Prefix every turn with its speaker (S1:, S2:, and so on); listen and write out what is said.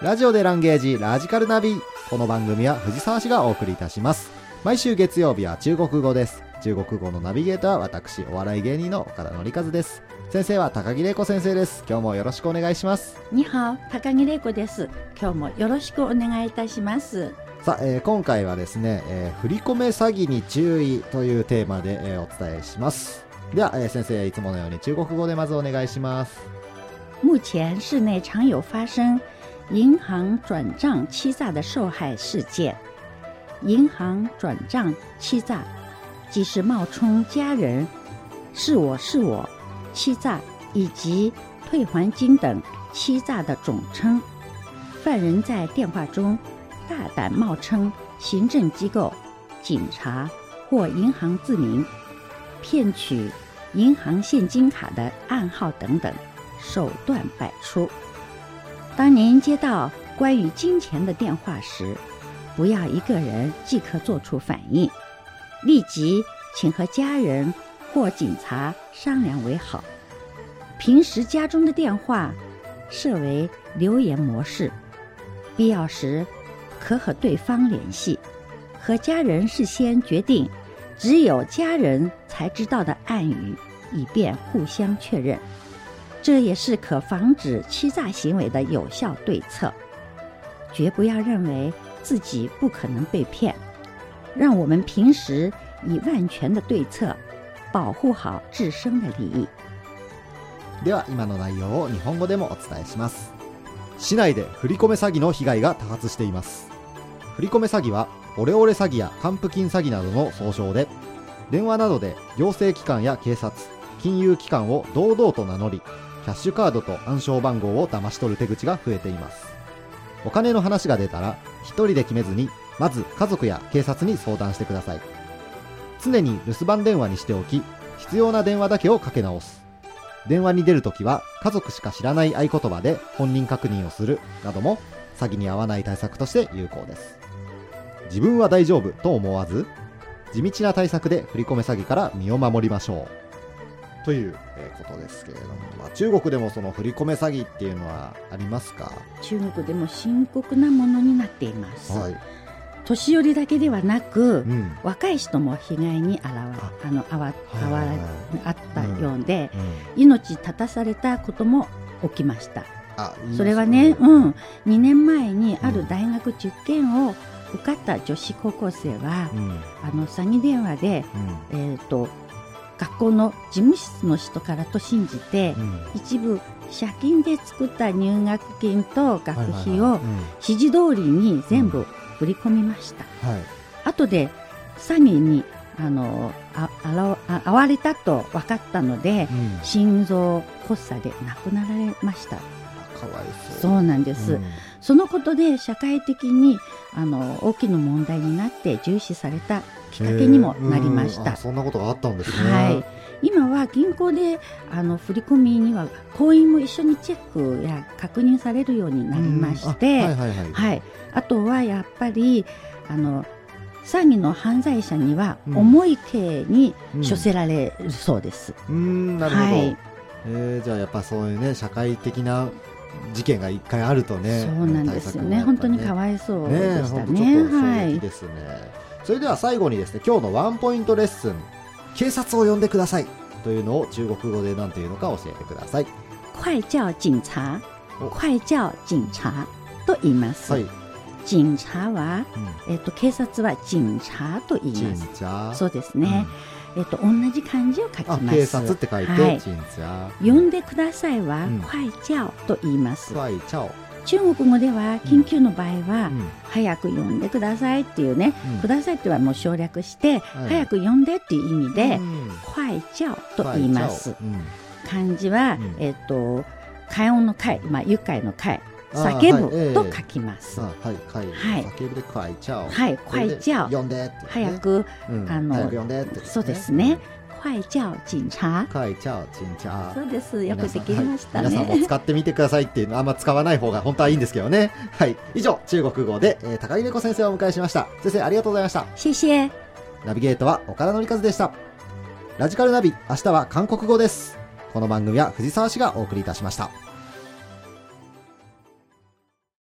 S1: ラジオでランゲージラジカルナビ。この番組は藤沢市がお送りいたします。毎週月曜日は中国語です。中国語のナビゲーターは私、お笑い芸人の岡田典和です。先生は高木玲子先生です。今日もよろしくお願いします。
S2: にはお、高木玲子です。今日もよろしくお願いいたします。
S1: さあ、今回はですね、振り込め詐欺に注意というテーマで、お伝えします。では、先生いつものように中国語でまずお願いします。
S2: 目前市内常有发生银行转账欺诈的受害事件。银行转账欺诈即是冒充家人是我欺诈以及退还金等欺诈的总称。犯人在电话中大胆冒称行政机构、警察或银行自名，骗取银行现金卡的暗号等等，手段百出。当您接到关于金钱的电话时，不要一个人即刻做出反应，立即请和家人或警察商量为好。平时家中的电话设为留言模式，必要时可和对方联系，和家人事先决定只有家人才知道的暗语，以便互相确认。这也是可防止欺诈行为的有效对策。绝不要认为自己不可能被骗，让我们平时以万全的对策保護好自身的利益。
S1: では今の内容を日本語でもお伝えします。市内で振り込め詐欺の被害が多発しています。振り込め詐欺はオレオレ詐欺や還付金詐欺などの総称で、電話などで行政機関や警察、金融機関を堂々と名乗り、キャッシュカードと暗証番号を騙し取る手口が増えています。お金の話が出たら一人で決めずに、まず家族や警察に相談してください。常に留守番電話にしておき、必要な電話だけをかけ直す。電話に出るときは家族しか知らない合言葉で本人確認をするなども詐欺に遭わない対策として有効です。自分は大丈夫と思わず、地道な対策で振り込め詐欺から身を守りましょうということですけれども、中国でもその振り込め詐欺っていうのはありますか？
S2: 中国でも深刻なものになっています。
S1: はい、
S2: 年寄りだけではなく、若い人も被害にあったようで、命絶たされたことも起きました。それはね、2年前にある大学受験を受かった女子高校生は、詐欺電話で、学校の事務室の人からと信じて、一部借金で作った入学金と学費を指示通りに全部振り込みました。後で詐欺に遭われたと分かったので、心臓発作で亡くなられました。
S1: かわいそう。
S2: そうなんです。そのことで社会的に大きな問題になって重視されたきっかけにもなりました。
S1: そんなことがあったんですね。
S2: 今は銀行で振り込みには行員も一緒にチェックや確認されるようになりまして、あとはやっぱり詐欺の犯罪者には重い刑に処せられるそうです。
S1: なるほど。じゃあやっぱそういうね、社会的な事件が一回あるとね、
S2: そうなんですよね。本当にかわいそうでしたね。
S1: ちょっと衝撃ですね。それでは最後にですね、今日のワンポイントレッスン、警察を呼んでくださいというのを中国語で何ていうのか教えてください。
S2: 快叫警察、快叫警察と言います。警察は、警察は警察と言います。そうですね。同じ漢字を書きます。
S1: 警察って書いて、警察。
S2: 呼んでくださいは、快叫と言います。
S1: 快叫。
S2: 中国語では緊急の場合は、早く呼んでくださいっていうね、くださいってはもう省略して、早く呼んでっていう意味で、快叫と言います。漢字は、快音の快、愉快の快、叫ぶと書きます。
S1: 叫ぶで快叫。
S2: 快叫。
S1: 呼んでって。
S2: 早く
S1: 呼んでって。
S2: そうですね。快叫警察。
S1: 快叫警察。
S2: そうです。よくできましたね。
S1: 皆さんも使ってみてくださいっていうのはあんま使わない方が本当はいいんですけどね。はい。以上、中国語で、高木玲子先生をお迎えしました。先生ありがとうございました。
S2: 謝謝。
S1: ナビゲートは岡田典和でした。ラジカルナビ、明日は韓国語です。この番組は藤沢市がお送りいたしました。